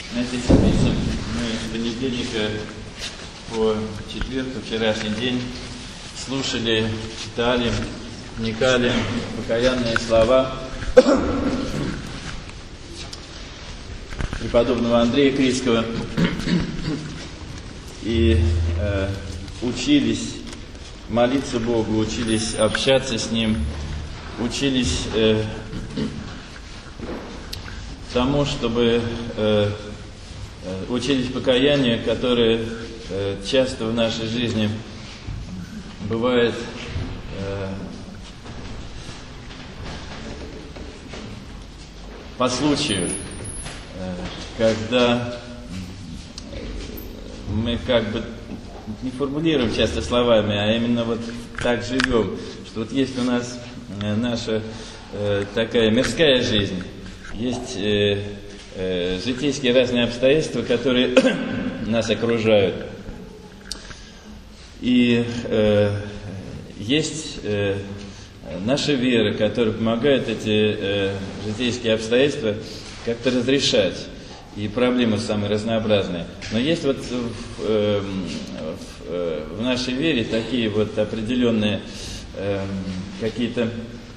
На этой седмице мы с понедельника по четверг, вчерашний день, слушали, читали, вникали в покаянные слова преподобного Андрея Критского и учились молиться Богу, учились общаться с Ним, учились тому, чтобы учились покаянию, которое часто в нашей жизни бывает по случаю, когда мы как бы не формулируем часто словами, а именно вот так живем, что вот есть у нас наша такая мирская жизнь, есть житейские разные обстоятельства, которые нас окружают. И есть наша вера, которая помогает эти житейские обстоятельства как-то разрешать. И проблемы самые разнообразные. Но есть вот в нашей вере такие вот определенные какие-то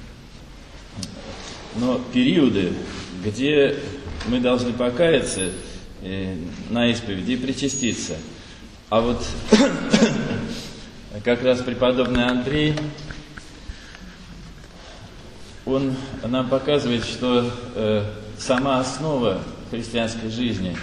периоды, где мы должны покаяться на исповеди и причаститься. А вот как раз преподобный Андрей, он нам показывает, что сама основа христианской жизни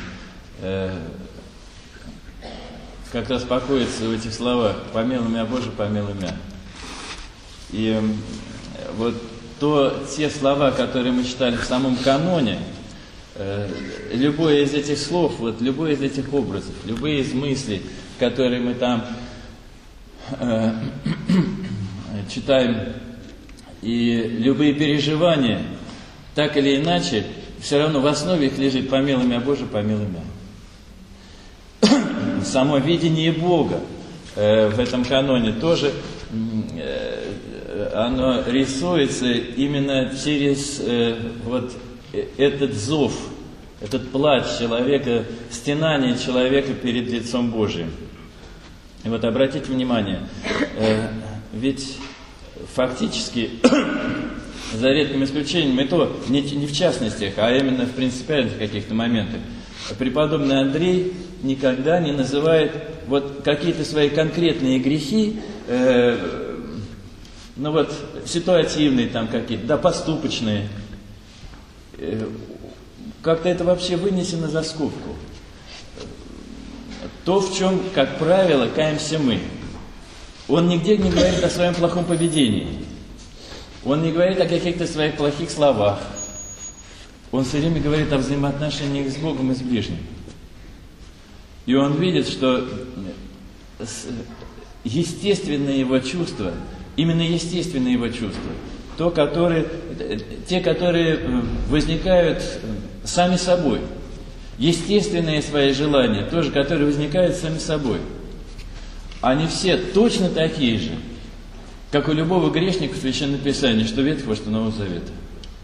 как раз покоится в этих словах: «Помилуй меня, Боже, помилуй меня». И вот те слова, которые мы читали в самом каноне, любое из этих слов, вот любой из этих образов, любые из мыслей, которые мы там читаем, и любые переживания, так или иначе, все равно в основе их лежит «Помилуй меня, Боже, помилуй меня». Само видение Бога в этом каноне тоже оно рисуется именно через вот этот зов, этот плач человека, стенание человека перед лицом Божиим. И вот обратите внимание, ведь фактически, за редким исключением, и то не в частностях, а именно в принципиальных каких-то моментах, преподобный Андрей никогда не называет вот какие-то свои конкретные грехи, ситуативные там какие-то, поступочные. Как-то это вообще вынесено за скобку. То, в чем, как правило, каемся мы. Он нигде не говорит о своем плохом поведении. Он не говорит о каких-то своих плохих словах. Он все время говорит о взаимоотношениях с Богом и с ближним. И он видит, что естественные его чувства, именно естественные его чувства, те, которые возникают сами собой, естественные свои желания, тоже, которые возникают сами собой, они все точно такие же, как у любого грешника в Священном Писании, что Ветхого, что Нового Завета.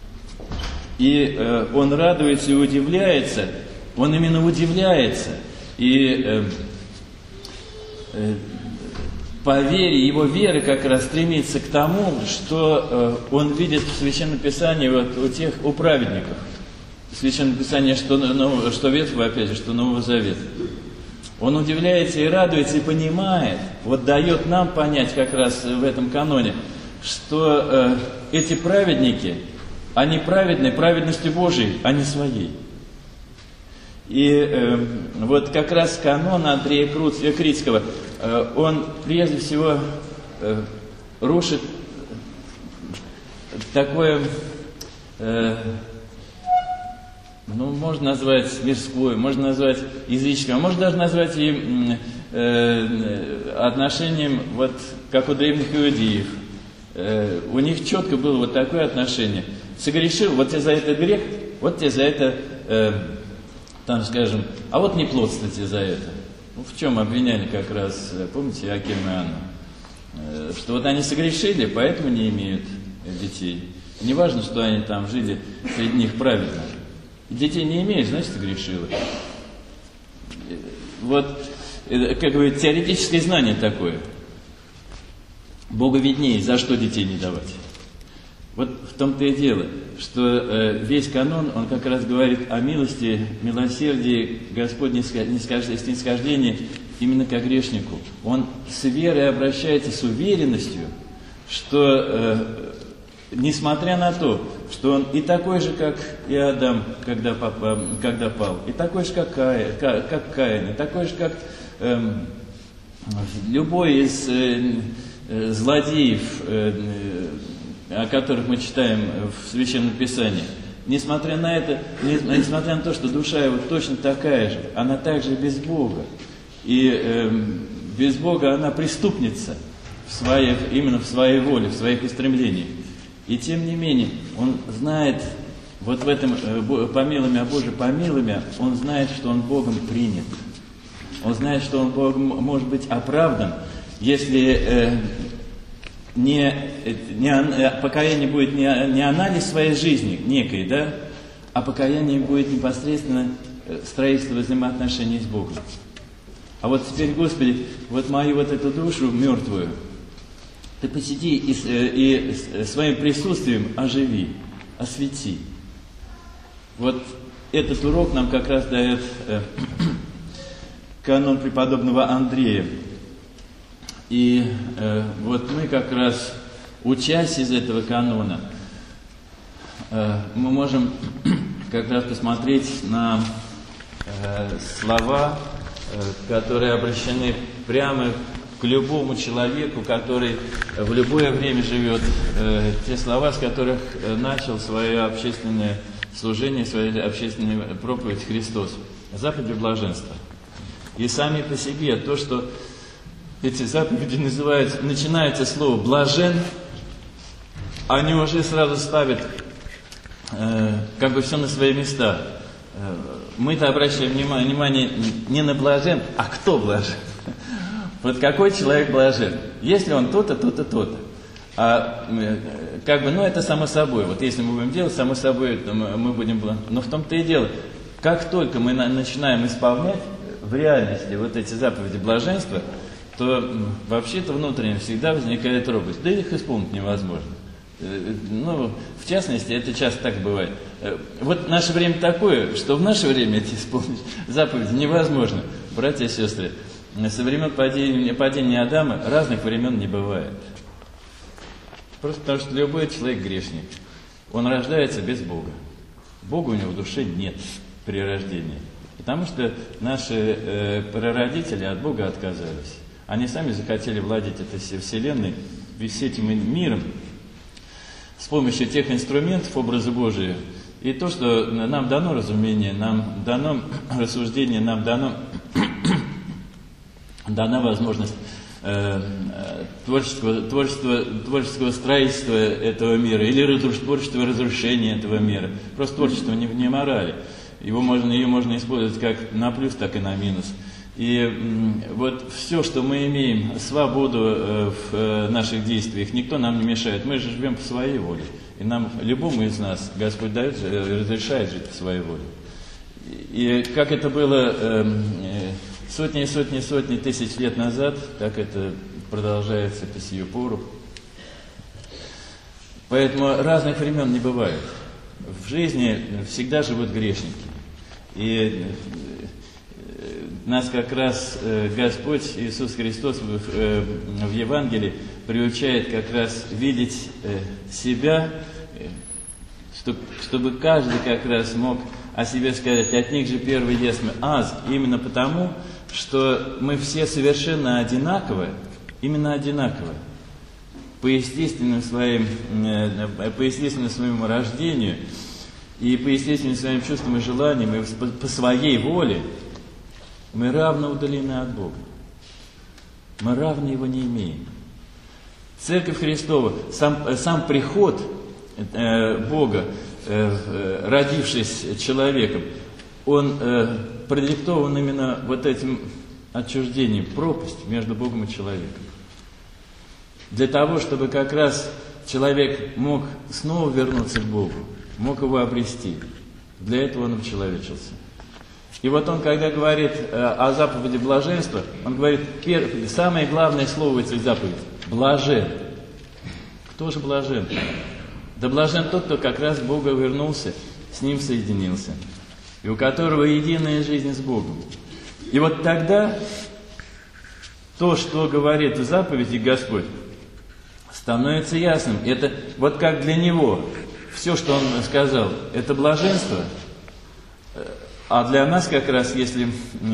И он радуется и удивляется, он именно удивляется, и по вере, его вера как раз стремится к тому, что он видит в Священном Писании у праведников. В Священном Писании, что Ветхого, опять же, что Нового Завета. Он удивляется и радуется, и понимает, дает нам понять как раз в этом каноне, что эти праведники, они праведны праведностью Божией, а не своей. И вот как раз канон Андрея Критского, он прежде всего рушит такое, можно назвать мирское, можно назвать языческое, а можно даже назвать и отношением, как у древних иудеев. У них четко было такое отношение. Согрешил, тебе за это грех, тебе за это, а не плотство тебе за это. В чем обвиняли как раз, помните, Иакима и Анну? Что они согрешили, поэтому не имеют детей. Не важно, что они там жили среди них праведно. Детей не имеешь, значит, согрешила. как бы теоретическое знание такое. Богу виднее, за что детей не давать. Вот в том-то и дело, что весь канон, он как раз говорит о милости, милосердии Господне, снисхождении именно к грешнику. Он с верой обращается, с уверенностью, что несмотря на то, что он и такой же, как и Адам, когда пал, и такой же, как Каин, и такой же, как любой из злодеев, о которых мы читаем в Священном Писании, несмотря на это, несмотря на то, что душа его точно такая же, она также без Бога. И без Бога она преступница именно в своей воле, в своих устремлениях. И тем не менее, он знает, вот в этом помилуй, Боже, помилуй, он знает, что он Богом принят. Он знает, что он Богом может быть оправдан, если покаяние будет не анализ своей жизни некой, да, а покаяние будет непосредственно строительство взаимоотношений с Богом. А вот теперь, Господи, вот мою вот эту душу мертвую, Ты посиди и своим присутствием оживи, освети. Вот этот урок нам как раз дает канон преподобного Андрея. И вот мы как раз, учась из этого канона, мы можем как раз посмотреть на слова, которые обращены прямо к любому человеку, который в любое время живет, те слова, с которых начал свое общественное служение, свою общественную проповедь Христос. Заповеди блаженства. И сами по себе то, что эти заповеди начинается слово «блажен», они уже сразу ставят как бы все на свои места. Мы-то обращаем внимание не на блажен, а кто блажен. Вот какой человек блажен? Если он то-то, то-то, то-то. Это само собой. Вот если мы будем делать, само собой, то мы будем блажен. Но в том-то и дело, как только мы начинаем исполнять в реальности вот эти заповеди блаженства, то вообще-то внутренне всегда возникает робость. Да их исполнить невозможно. В частности, это часто так бывает. Вот наше время такое, что в наше время эти исполнить заповеди невозможно. Братья и сестры, со времен падения Адама разных времен не бывает. Просто потому, что любой человек грешник. Он рождается без Бога. Бога у него в душе нет при рождении. Потому что наши прародители от Бога отказались. Они сами захотели владеть этой вселенной, весь этим миром, с помощью тех инструментов образа Божия. И то, что нам дано разумение, нам дано рассуждение, нам дана возможность творческого строительства этого мира или творческого разрушения этого мира. Просто творчество не морали. Ее можно использовать как на плюс, так и на минус. И вот все, что мы имеем, свободу в наших действиях, никто нам не мешает. Мы же живем по своей воле. И нам, любому из нас, Господь дает, разрешает жить по своей воле. И как это было сотни тысяч лет назад, так это продолжается по сию пору. Поэтому разных времен не бывает. В жизни всегда живут грешники. И нас как раз Господь Иисус Христос в Евангелии приучает как раз видеть себя, чтобы каждый как раз мог о себе сказать: от них же первый ест аз, именно потому, что мы все совершенно одинаковые, именно одинаковые, по естественному своему рождению и по естественным своим чувствам и желаниям, и по своей воле. Мы равно удалены от Бога. Мы равно Его не имеем. Церковь Христова, сам приход Бога, родившись человеком, он продиктован именно вот этим отчуждением, пропасть между Богом и человеком. Для того, чтобы как раз человек мог снова вернуться к Богу, мог Его обрести. Для этого он обчеловечился. И вот он, когда говорит о заповеди блаженства, он говорит, самое главное слово в этих заповедях – блажен. Кто же блажен? Да блажен тот, кто как раз к Богу вернулся, с Ним соединился, и у которого единая жизнь с Богом. И вот тогда то, что говорит в заповеди Господь, становится ясным. Это вот как для Него все, что Он сказал, это блаженство, а для нас как раз, если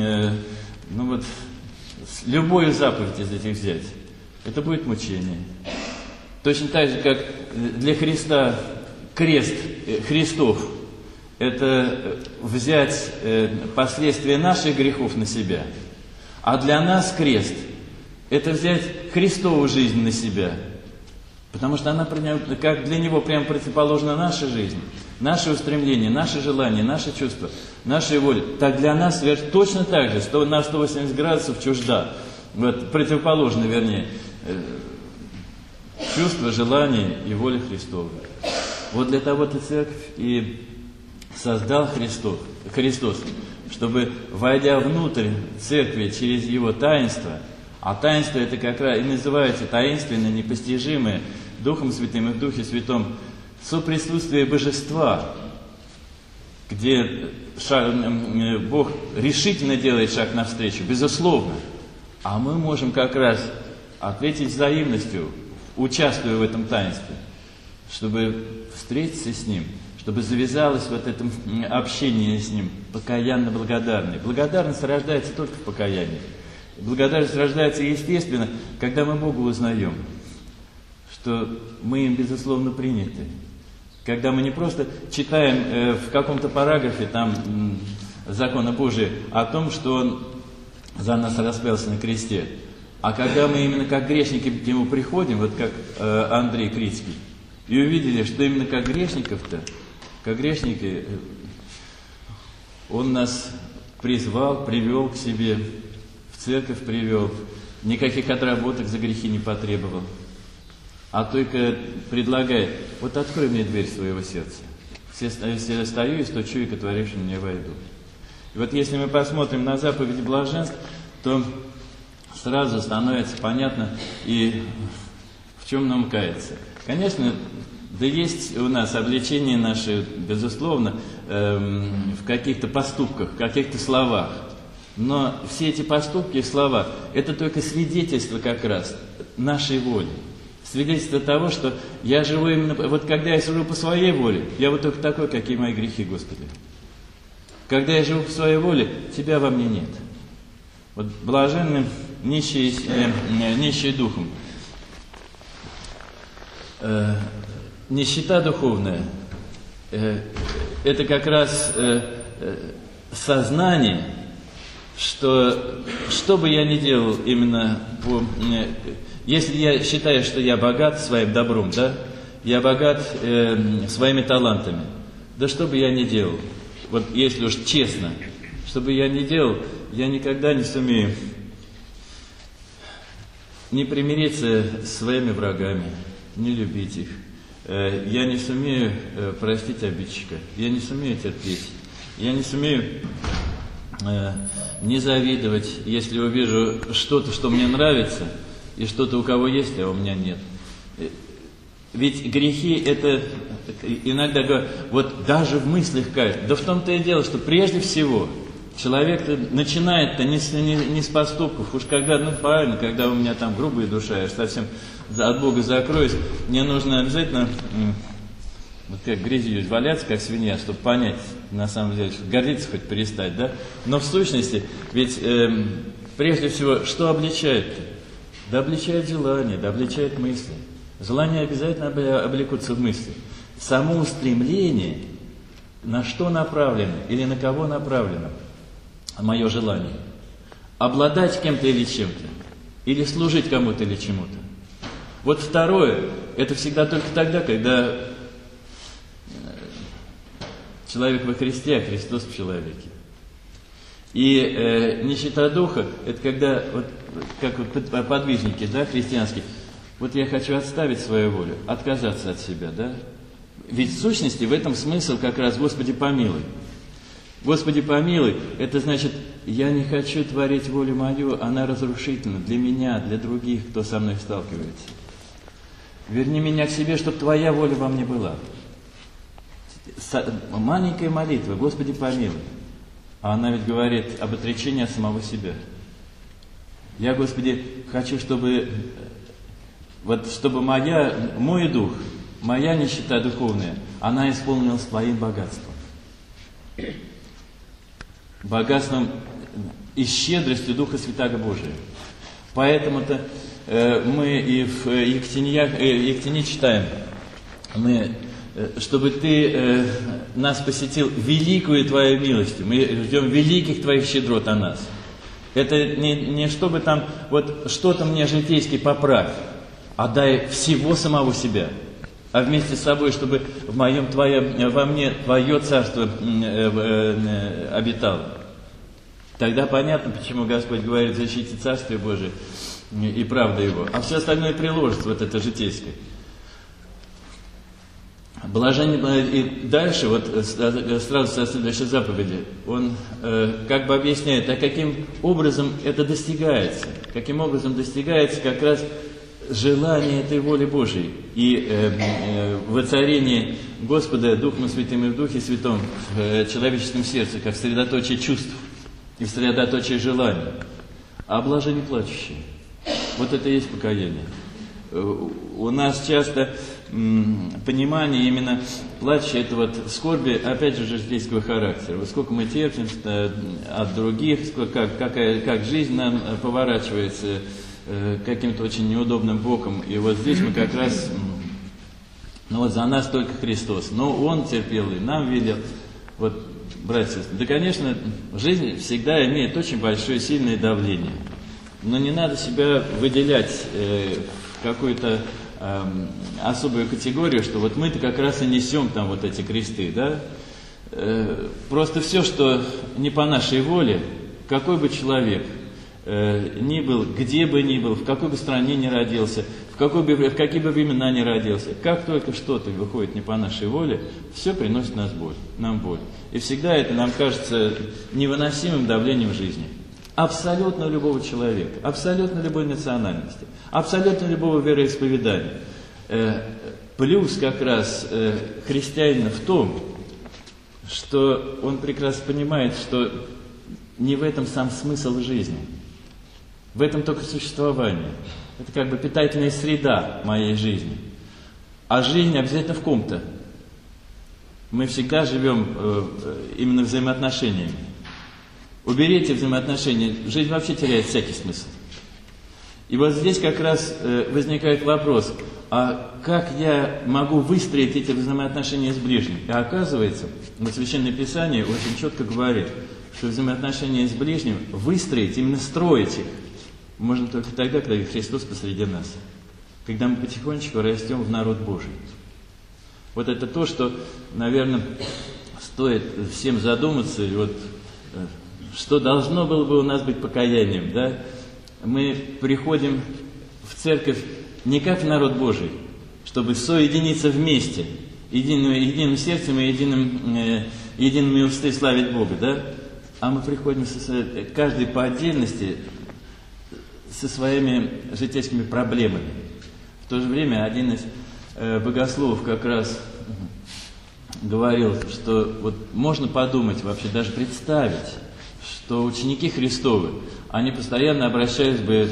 любую заповедь из этих взять, это будет мучение. Точно так же, как для Христа крест Христов – это взять последствия наших грехов на себя, а для нас крест – это взять Христову жизнь на себя, потому что она, как для Него, прямо противоположна наша жизнь, наши устремления, наши желания, наши чувства, нашей воли. Так для нас точно так же, на 180 градусов чужда, противоположно, вернее, чувства, желания и воля Христова. Вот для того-то Церковь и создал Христос, чтобы, войдя внутрь Церкви через Его таинство, а таинство это как раз и называется таинственное, непостижимое, Духом Святым и в Духе Святом, соприсутствие Божества, где Бог решительно делает шаг навстречу, безусловно, а мы можем как раз ответить взаимностью, участвуя в этом таинстве, чтобы встретиться с Ним, чтобы завязалось вот это общение с Ним, покаянно благодарный. Благодарность рождается только в покаянии. Благодарность рождается естественно, когда мы Бога узнаем, что мы им безусловно приняты. Когда мы не просто читаем в каком-то параграфе там закона Божия о том, что Он за нас распялся на кресте, а когда мы именно как грешники к Нему приходим, вот как Андрей Крицкий, и увидели, что именно как грешников-то, как грешники, Он нас призвал, привел к себе, в церковь привел, никаких отработок за грехи не потребовал, а только предлагает: вот открой мне дверь своего сердца, все стою и стучу, и к отворившим мне войду. И вот если мы посмотрим на заповеди блаженств, то сразу становится понятно и в чем нам каяться. Конечно, да есть у нас обличение наше, безусловно, в каких-то поступках, в каких-то словах. Но все эти поступки и слова – это только свидетельство как раз нашей воли. Свидетельство того, что я живу именно… Вот когда я живу по своей воле, я вот только такой, какие мои грехи, Господи. Когда я живу по своей воле, Тебя во мне нет. Вот блаженны нищие духом. Нищета духовная – это как раз сознание, что бы я ни делал именно если я считаю, что я богат своим добром, да, я богат своими талантами, да что бы я ни делал, вот если уж честно, что бы я ни делал, я никогда не сумею не примириться с своими врагами, не любить их. Я не сумею простить обидчика, я не сумею терпеть, я не сумею не завидовать, если увижу что-то, что мне нравится, и что-то у кого есть, а у меня нет. Ведь грехи это иногда говорят, вот даже в мыслях каяться. Да в том-то и дело, что прежде всего человек начинает-то не с поступков. Уж когда, правильно, когда у меня там грубая душа, я совсем от Бога закроюсь, мне нужно обязательно вот как грязью валяться, как свинья, чтобы понять, на самом деле, что гордиться хоть перестать, да? Но в сущности, ведь прежде всего, что обличает-то? Да обличает желание, да обличает мысли. Желания обязательно облекутся в мысли. Само устремление, на что направлено или на кого направлено мое желание? Обладать кем-то или чем-то, или служить кому-то или чему-то. Вот второе, это всегда только тогда, когда человек во Христе, а Христос в человеке. И нищета духа, это когда, вот, как вот подвижники, да, христианские, вот я хочу отставить свою волю, отказаться от себя, да. Ведь в сущности в этом смысл как раз Господи помилуй. Господи, помилуй, это значит, я не хочу творить волю мою, она разрушительна для меня, для других, кто со мной сталкивается. Верни меня к себе, чтобы Твоя воля во мне была. Маленькая молитва, Господи, помилуй. А она ведь говорит об отречении от самого себя. Я, Господи, хочу, чтобы мой дух, моя нищета духовная, она исполнилась Твоим богатством. Богатством и щедростью Духа Святаго Божия. Поэтому-то мы и в Ектине читаем, чтобы Ты нас посетил великую Твою милостью. Мы ждем великих Твоих щедрот о нас. Это не чтобы там вот что-то мне житейски поправь, а дай всего самого себя. А вместе с собой, чтобы во мне Твое царство обитало. Тогда понятно, почему Господь говорит: защитите Царствие Божие и правда Его. А все остальное приложится, вот это житейское. Блажение, и дальше, вот сразу со следующей заповеди, он как бы объясняет, а каким образом это достигается. Каким образом достигается как раз желание этой воли Божией и воцарение Господа Духом Святым и в Духе Святом в человеческом сердце, как средоточие чувств и средоточие желаний. А блажение плачущие. Вот это и есть покаяние. У нас часто понимание именно плача, это вот скорби, опять же, житейского характера. Вот сколько мы терпим от других, как жизнь нам поворачивается каким-то очень неудобным боком. И вот здесь мы как раз, за нас только Христос. Но Он терпел и нам велел. Вот, братья, да, конечно, жизнь всегда имеет очень большое, сильное давление. Но не надо себя выделять в какую-то особую категорию, что вот мы-то как раз и несем там вот эти кресты, да? Просто все, что не по нашей воле, какой бы человек ни был, где бы ни был, в какой бы стране ни родился, в какие бы времена ни родился, как только что-то выходит не по нашей воле, все приносит нам боль. И всегда это нам кажется невыносимым давлением жизни. Абсолютно любого человека, абсолютно любой национальности, абсолютно любого вероисповедания. Плюс как раз христианина в том, что он прекрасно понимает, что не в этом сам смысл жизни, в этом только существование. Это как бы питательная среда моей жизни. А жизнь обязательно в ком-то. Мы всегда живем именно взаимоотношениями. Уберите взаимоотношения, жизнь вообще теряет всякий смысл. И вот здесь как раз возникает вопрос, а как я могу выстроить эти взаимоотношения с ближним? И оказывается, Священное Писание очень четко говорит, что взаимоотношения с ближним выстроить, именно строить их, можно только тогда, когда Христос посреди нас. Когда мы потихонечку растем в народ Божий. Вот это то, что, наверное, стоит всем задуматься, и вот что должно было бы у нас быть покаянием, да? Мы приходим в церковь не как в народ Божий, чтобы соединиться вместе, единым сердцем и едиными устами славить Бога, да? А мы приходим каждый по отдельности со своими житейскими проблемами. В то же время один из богословов как раз говорил, что вот можно подумать, вообще даже представить, что ученики Христовы, они постоянно обращались бы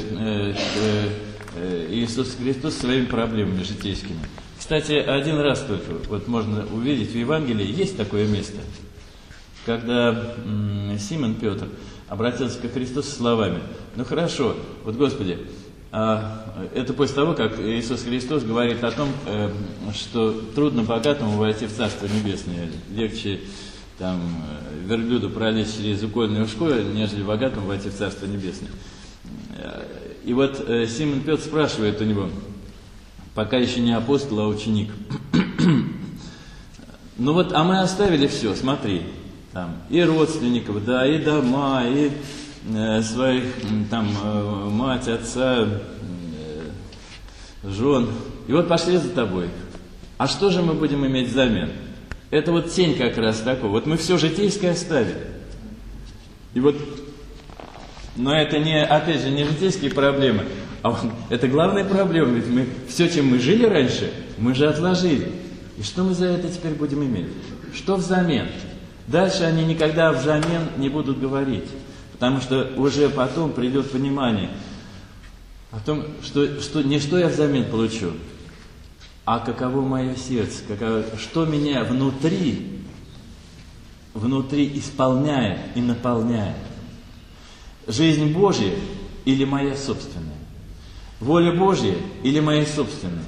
к Иисусу Христу со своими проблемами житейскими. Кстати, один раз только, вот можно увидеть в Евангелии, есть такое место, когда Симон Петр обратился ко Христу со словами: ну хорошо, вот Господи, это после того, как Иисус Христос говорит о том, что трудно богатому войти в Царство Небесное, легче там верблюду пролезть через укольное ушко, нежели богатому войти в Царство Небесное. И вот Симон Петр спрашивает у него, пока еще не апостол, а ученик: ну вот, а мы оставили все, смотри, там и родственников, да, и дома, и своих там мать, отца, жен, и вот пошли за тобой. А что же мы будем иметь взамен? это вот тень как раз такой. Вот мы все житейское оставили. И вот, но это не, опять же, не житейские проблемы, а вот это главная проблема. Ведь мы, все, чем мы жили раньше, мы же отложили. И что мы за это теперь будем иметь? Что взамен? Дальше они никогда взамен не будут говорить. Потому что уже потом придет понимание о том, что не что я взамен получу, а каково мое сердце, что меня внутри исполняет и наполняет. Жизнь Божья или моя собственная? Воля Божья или моя собственная?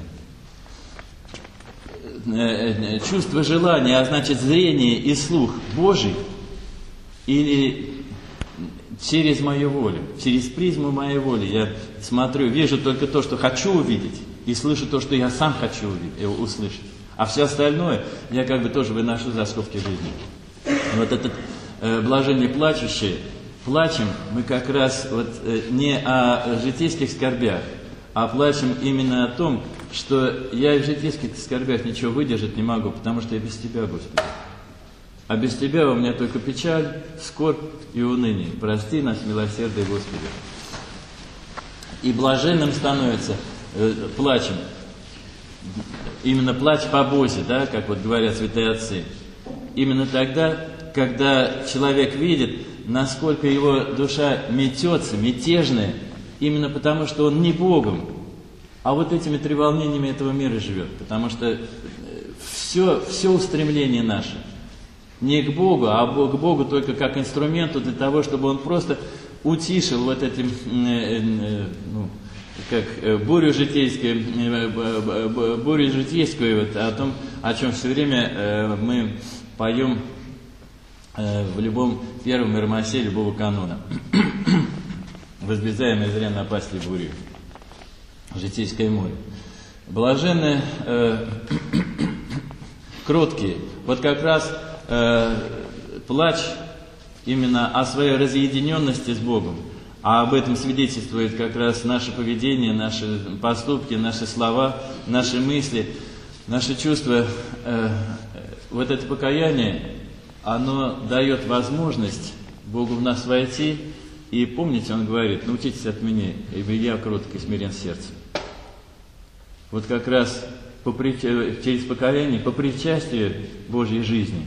Чувство желания, а значит зрение и слух Божий или через мою волю, через призму моей воли я смотрю, вижу только то, что хочу увидеть, и слышу то, что я сам хочу услышать. А все остальное я как бы тоже выношу за скобки жизни. Вот этот блаженные плачущие, плачем мы как раз вот не о житейских скорбях, а плачем именно о том, что я в житейских скорбях ничего выдержать не могу, потому что я без Тебя, Господи. А без Тебя у меня только печаль, скорбь и уныние. Прости нас, милосердие, Господи. И блаженным становится плачем. Именно плач по Бозе, да, как вот говорят святые отцы. Именно тогда, когда человек видит, насколько его душа метется, мятежная, именно потому, что он не Богом, а вот этими треволнениями этого мира живет. Потому что все устремление наше не к Богу, а к Богу только как инструменту для того, чтобы Он просто утишил вот этим, бурю житейскую, вот, о том, о чем все время мы поем в любом первом иеромосе любого канона. Возбезаемое зря напасли бурю. Житейское море. Блаженные, кроткие. Вот как раз плач именно о своей разъединенности с Богом. А об этом свидетельствует как раз наше поведение, наши поступки, наши слова, наши мысли, наши чувства. Вот это покаяние, оно дает возможность Богу в нас войти. И помните, Он говорит: научитесь от меня, ибо я кроток и смирен сердцем. Вот как раз через покаяние, по причастию Божьей жизни,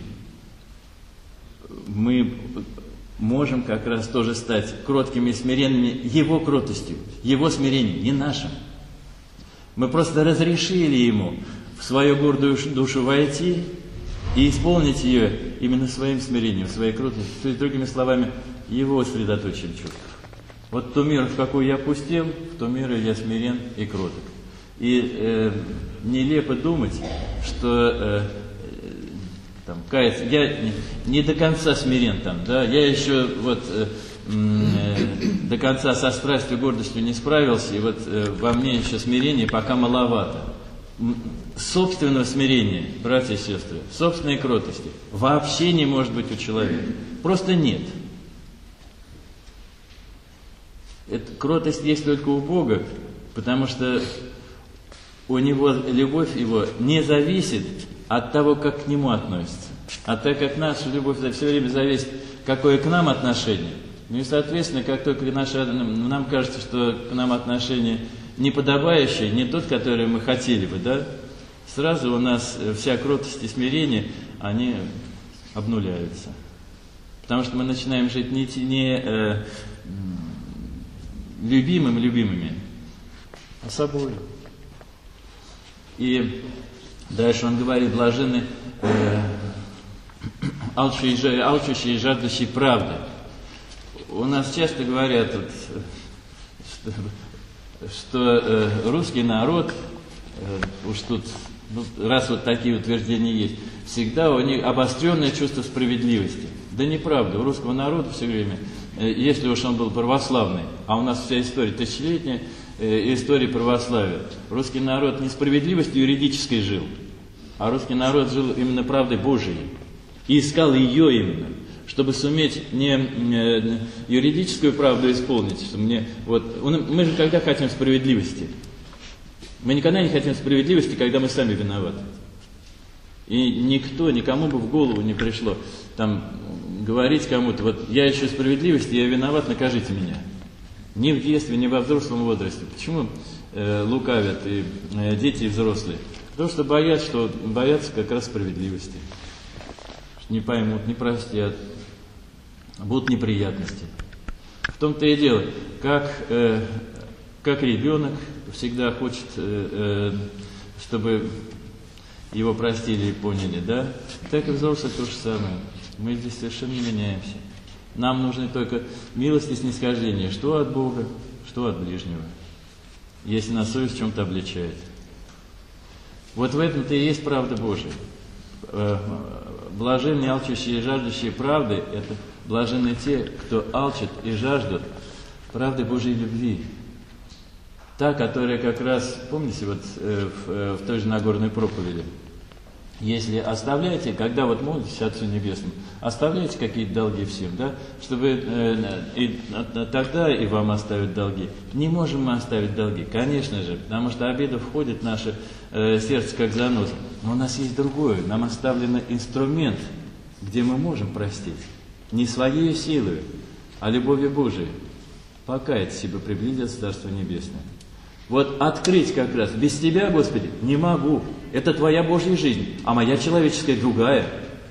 мы можем как раз тоже стать кроткими и смиренными Его кротостью, Его смирением, не нашим. Мы просто разрешили Ему в свою гордую душу войти и исполнить ее именно своим смирением, своей кротостью, то есть, другими словами, Его средоточием чувств. Вот ту меру, в какую я опустил, в ту меру я смирен и кроток. И нелепо думать, что там, каяться, я не до конца смирен там, да, я еще вот до конца со страстью, гордостью не справился, и вот во мне еще смирение пока маловато. Собственного смирения, братья и сестры, собственной кротости вообще не может быть у человека. Просто нет. Эта кротость есть только у Бога, потому что у Него любовь Его не зависит от того, как к Нему относится. А так как наша любовь все время зависит, какое к нам отношение. Ну и, соответственно, как только нам кажется, что к нам отношение неподобающее, не тот, который мы хотели бы, да, сразу у нас вся кротость и смирение, они обнуляются. Потому что мы начинаем жить не любимыми, а собой. И дальше он говорит: блаженны алчущие и жаждущие правды. У нас часто говорят, что русский народ, уж тут, раз вот такие утверждения есть, всегда у них обостренное чувство справедливости. Да неправда, у русского народа все время, если уж он был православный, а у нас вся история тысячелетняя, история православия, русский народ не справедливостью юридической жил, а русский народ жил именно правдой Божией и искал ее именно, чтобы суметь не юридическую правду исполнить, что мы же когда хотим справедливости? Мы никогда не хотим справедливости, когда мы сами виноваты. И никому бы в голову не пришло там говорить кому-то, вот я ищу справедливости, я виноват, накажите меня. Ни в детстве, ни во взрослом возрасте. Почему лукавят и дети, и взрослые? Потому что боятся как раз справедливости. Не поймут, не простят, будут неприятности. В том-то и дело, как ребенок всегда хочет, чтобы его простили и поняли, да? Так и взрослые то же самое. Мы здесь совершенно не меняемся. Нам нужны только милость и снисхождение, что от Бога, что от ближнего, если нас совесть в чем-то обличает. Вот в этом-то и есть правда Божия. Блаженные, алчущие и жаждущие правды – это блаженны те, кто алчит и жаждут правды Божьей любви. Та, которая как раз, помните, вот в той же Нагорной проповеди, если оставляете, когда вот молитесь Отцу Небесному, оставляйте какие-то долги всем, да, чтобы тогда и вам оставят долги. Не можем мы оставить долги, конечно же, потому что обида входит в наше сердце как заноза. Но у нас есть другое, нам оставлен инструмент, где мы можем простить. Не своей силой, а любовью Божией. Покаяться, ибо приблизится Царство Небесное. Вот открыть как раз. Без Тебя, Господи, не могу. Это Твоя Божья жизнь, а моя человеческая другая.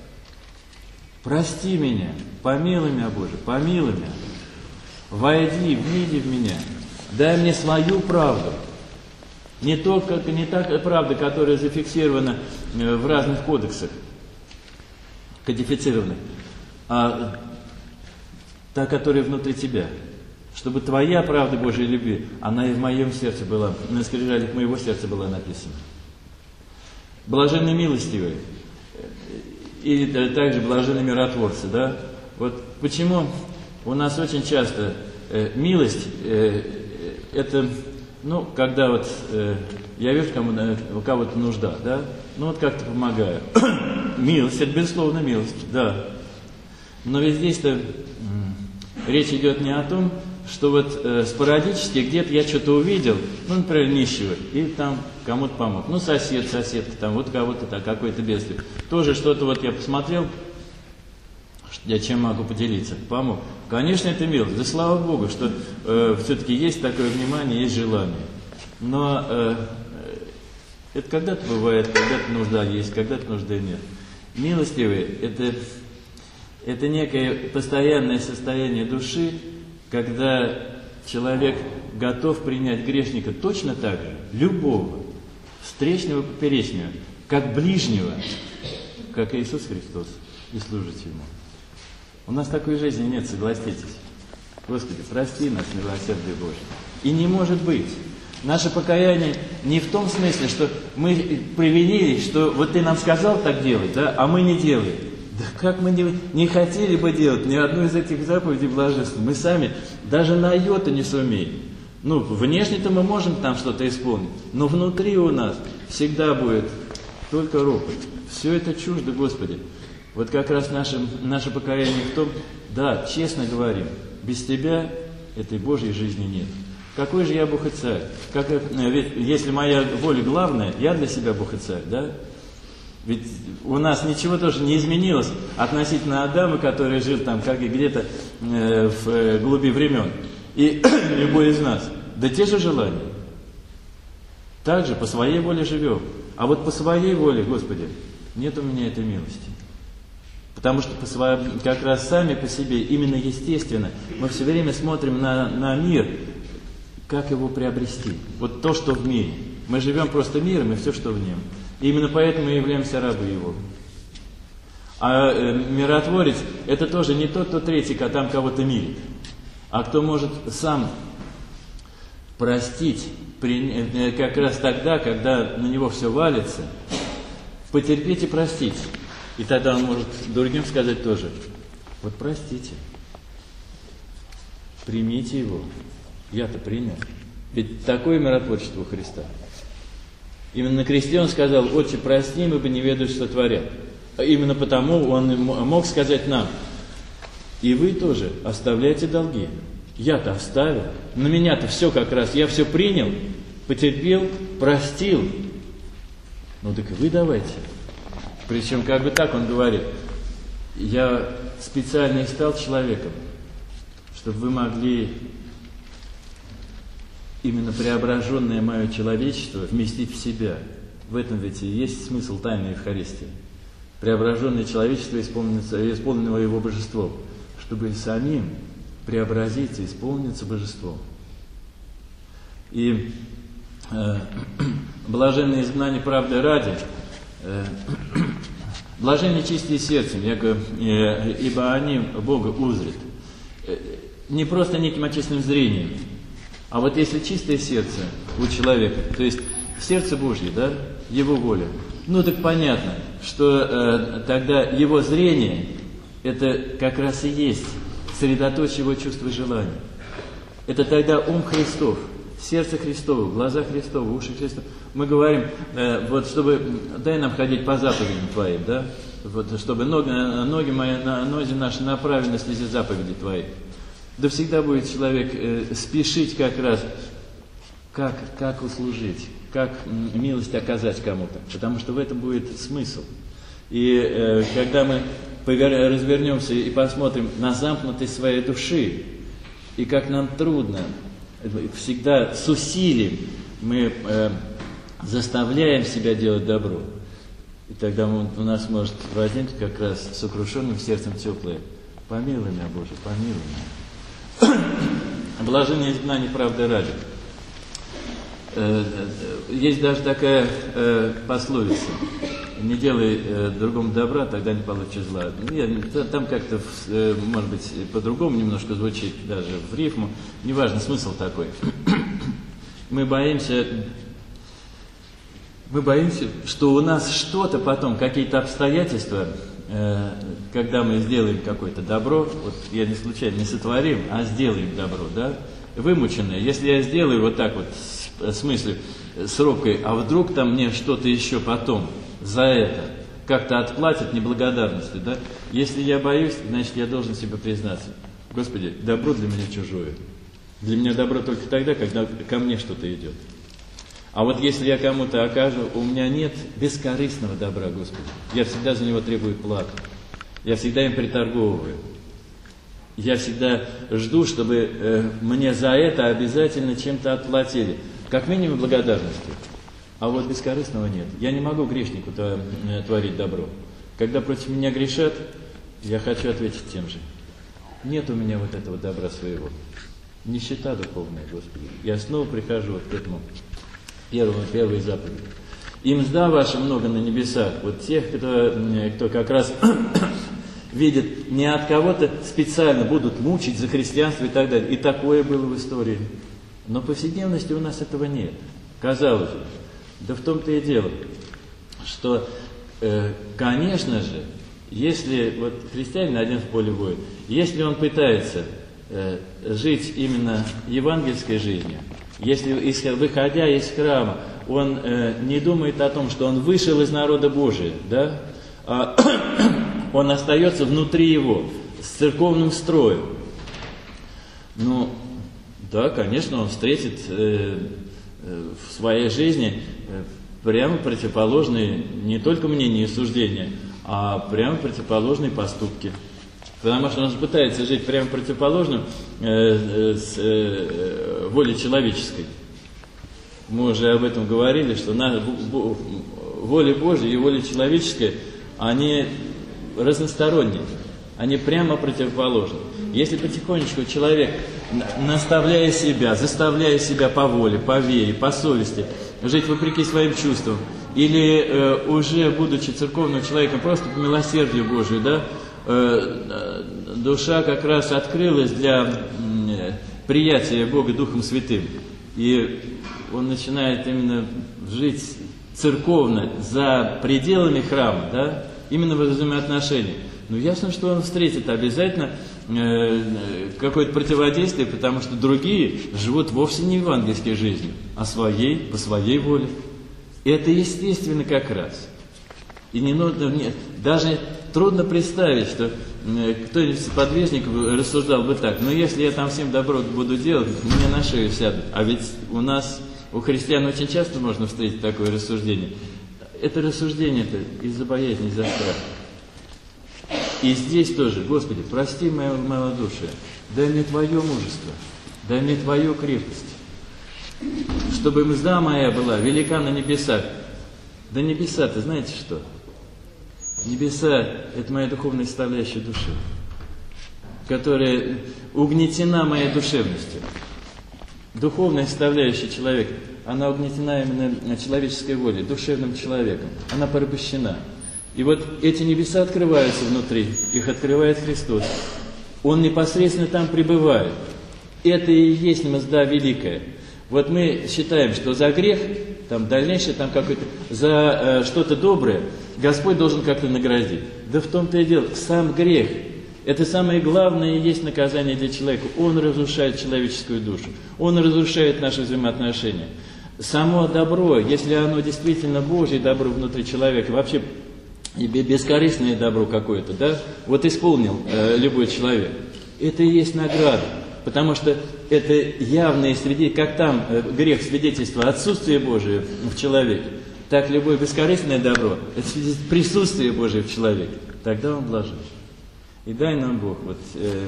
Прости меня, помилуй меня, Боже, помилуй меня. Войди, вниди в меня. Дай мне свою правду. Не та правда, которая зафиксирована в разных кодексах, кодифицированных, а та, которая внутри Тебя. Чтобы Твоя правда Божьей любви, она и в моем сердце была, на скрижалях моего сердца была написана. Блаженны милостивые, и также блаженны миротворцы, да? Вот почему у нас очень часто милость, это, когда вот я вижу, у кого-то нужда, да? Вот как-то помогаю. Милость, это безусловно милость, да. Но ведь здесь-то речь идет не о том, что вот спорадически где-то я что-то увидел, например, нищего, и там кому-то помог. Соседка, там вот кого-то так, какое-то бедствие. Тоже что-то вот я посмотрел, я чем могу поделиться, помог. Конечно, это милость. Да слава Богу, что все-таки есть такое внимание, есть желание. Но это когда-то бывает, когда-то нужда есть, когда-то нужды нет. Милостивые – это некое постоянное состояние души, когда человек готов принять грешника точно так же, любого, встречного, поперечного, как ближнего, как Иисус Христос, и служить Ему. У нас такой жизни нет, согласитесь. Господи, прости нас, милосердие Божие. И не может быть. Наше покаяние не в том смысле, что мы провинились, что вот Ты нам сказал так делать, да, а мы не делаем. Да как мы не хотели бы делать ни одну из этих заповедей блаженства. Мы сами даже на йоту не сумеем. Внешне-то мы можем там что-то исполнить, но внутри у нас всегда будет только ропот. Все это чуждо, Господи. Вот как раз наше покаяние в том, да, честно говорим, без Тебя этой Божьей жизни нет. Какой же я Бог и Царь? Ведь если моя воля главная, я для себя Бог и Царь, да? Ведь у нас ничего тоже не изменилось относительно Адама, который жил там как и где-то в глуби времен. И любой из нас. Да те же желания. Также по своей воле живем. А вот по своей воле, Господи, нет у меня этой милости. Потому что как раз сами по себе, именно естественно, мы все время смотрим на мир, как его приобрести. Вот то, что в мире. Мы живем просто миром и все, что в нем. И именно поэтому мы являемся рабы его. А миротворец – это тоже не тот, кто третий, а там кого-то мирит, а кто может сам простить как раз тогда, когда на него все валится, потерпеть и простить. И тогда он может другим сказать тоже: вот простите, примите его. Я-то принял. Ведь такое миротворчество у Христа. Именно на кресте Он сказал: «Отче, прости им, ибо не ведают, что творят». Именно потому Он мог сказать нам: и вы тоже оставляйте долги. Я-то оставил. На меня-то все как раз. Я все принял, потерпел, простил. Так и вы давайте. Причем как бы так он говорит: я специально и стал человеком, чтобы вы могли именно преображенное мое человечество вместить в себя. В этом ведь и есть смысл тайной Евхаристии. Преображенное человечество, исполненного его божеством, чтобы самим преобразиться, исполниться божеством. И блаженные изгнание правды ради, блаженные чистые сердцем, ибо они Бога узрят. Не просто неким очистным зрением, а вот если чистое сердце у человека, то есть сердце Божье, да, его воля, ну так понятно, что тогда его зрение, это как раз и есть средоточие его чувств и желаний. Это тогда ум Христов, сердце Христово, глаза Христовы, уши Христовы. Мы говорим, вот чтобы, дай нам ходить по заповедям Твоим, да, вот, чтобы ноги мои, ноги наши направлены слезет заповеди Твои. Да всегда будет человек спешить как раз, как услужить, как милость оказать кому-то, потому что в этом будет смысл. И когда мы развернемся и посмотрим на замкнутость своей души, и как нам трудно, всегда с усилием мы заставляем себя делать добро, и тогда у нас может возникнуть как раз сокрушенным сердцем теплое: помилуй меня, Боже, помилуй меня. Блаженное изгнание правды ради. Есть даже такая пословица: не делай другому добра, тогда не получишь зла. Там как-то, может быть, по-другому немножко звучит, даже в рифму. Неважно, смысл такой. Мы боимся, что у нас что-то потом, какие-то обстоятельства, когда мы сделаем какое-то добро, вот я не случайно не сотворим, а сделаем добро, да, вымученное. Если я сделаю вот так вот, с мыслью, с робкой, а вдруг там мне что-то еще потом за это как-то отплатят неблагодарностью, да? Если я боюсь, значит, я должен себе признаться: Господи, добро для меня чужое. Для меня добро только тогда, когда ко мне что-то идет. А вот если я кому-то окажу, у меня нет бескорыстного добра, Господи. Я всегда за него требую плату. Я всегда им приторговываю. Я всегда жду, чтобы мне за это обязательно чем-то отплатили. Как минимум благодарностью. А вот бескорыстного нет. Я не могу грешнику творить добро. Когда против меня грешат, я хочу ответить тем же. Нет у меня вот этого добра своего. Нищета духовная, Господи. Я снова прихожу вот к этому первой заповеди. И мзда ваша много на небесах. Вот тех, кто как раз видит, не от кого-то специально будут мучить за христианство и так далее. И такое было в истории. Но в повседневности у нас этого нет. Казалось бы. Да в том-то и дело, что, конечно же, если вот христианин один в поле воин, если он пытается жить именно евангельской жизнью, если, выходя из храма, он не думает о том, что он вышел из народа Божия, да, а он остается внутри его, с церковным строем, ну, да, конечно, он встретит в своей жизни прямо противоположные не только мнения и суждения, а прямо противоположные поступки. Потому что он же пытается жить прямо противоположным с воле человеческой. Мы уже об этом говорили, что воля Божья и воля человеческая, они разносторонние, они прямо противоположны. Если потихонечку человек, наставляя себя, заставляя себя по воле, по вере, по совести, жить вопреки своим чувствам, или уже будучи церковным человеком, просто по милосердию Божию, да, душа как раз открылась для приятия Бога Духом Святым, и он начинает именно жить церковно за пределами храма, да, именно в взаимоотношениях. Ну, ясно, что он встретит обязательно какое-то противодействие, потому что другие живут вовсе не евангельской жизнью, а по своей воле. И это естественно как раз. И не нужно, даже трудно представить, что кто-нибудь из подвижников рассуждал бы так: ну, если я там всем добро буду делать, мне на шею сядут. А ведь у христиан очень часто можно встретить такое рассуждение. это рассуждение-то из-за боязни, из-за страха. И здесь тоже, Господи, прости мое малодушие, дай мне Твое мужество, дай мне Твою крепость, чтобы мзда моя была велика на небесах. Да небеса-то знаете что? Небеса – это моя духовная составляющая души, которая угнетена моей душевностью. Духовная составляющая человека, она угнетена именно человеческой волей, душевным человеком. Она порабощена. И вот эти небеса открываются внутри, их открывает Христос. Он непосредственно там пребывает. Это и есть мзда великая. Вот мы считаем, что за грех, там дальнейшее, там какое-то, за что-то доброе Господь должен как-то наградить. Да в том-то и дело, сам грех, это самое главное и есть наказание для человека. Он разрушает человеческую душу, он разрушает наши взаимоотношения. Само добро, если оно действительно Божье добро внутри человека, вообще бескорыстное добро какое-то, да, вот исполнил любой человек, это и есть награда. Потому что это явное свидетельство, как там грех свидетельства отсутствия Божия в человеке, так любое бескорыстное добро, это свидетельство присутствия Божия в человеке. Тогда он блажен. И дай нам Бог вот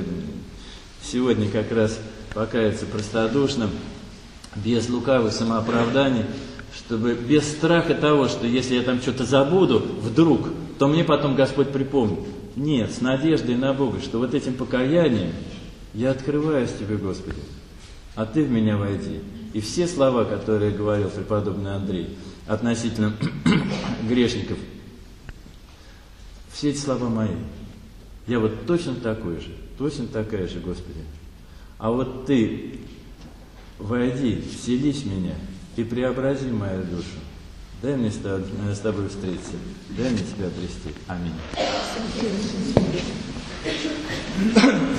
сегодня как раз покаяться простодушным, без лукавых самооправданий, чтобы без страха того, что если я там что-то забуду вдруг, то мне потом Господь припомнит. Нет, с надеждой на Бога, что вот этим покаянием я открываюсь Тебе, Господи, а Ты в меня войди. И все слова, которые говорил преподобный Андрей относительно грешников, все эти слова мои. Я вот точно такой же, точно такая же, Господи. А вот Ты войди, вселись в меня и преобрази мою душу. Дай мне с Тобой встретиться, дай мне Тебя обрести. Аминь.